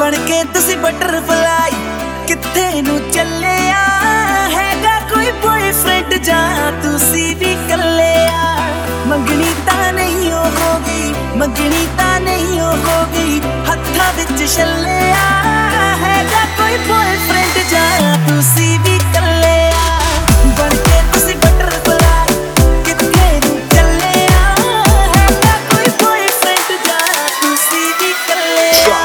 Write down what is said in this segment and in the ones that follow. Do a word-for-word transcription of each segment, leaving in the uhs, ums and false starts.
बन के तुसी बटरफ्लाई किथे नू चले आ हैगा कोई बॉयफ्रेंड जा तुसी भी कल्ले आ मंगनी ता नहीं होगी मंगनी ता नहीं होगी हत्था विच छल्ले आ हैगा कोई बॉयफ्रेंड जा तुसी भी कल्ले आ बन के तुसी बटरफ्लाई किथे नू चले आ हैगा कोई बॉयफ्रेंड जा तुसी भी कल्ले आ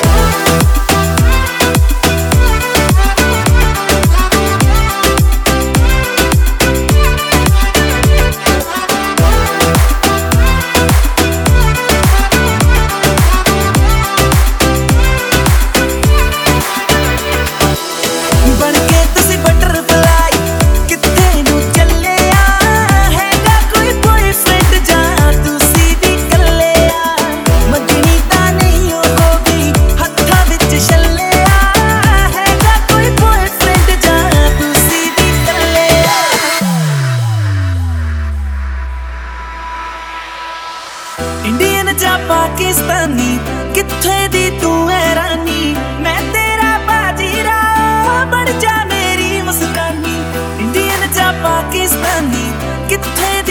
इंडियन जा पाकिस्तानी किथे दी तू है रानी मैं तेरा बाजीरा बन जा मेरी मुस्कानी इंडियन जा पाकिस्तानी किथे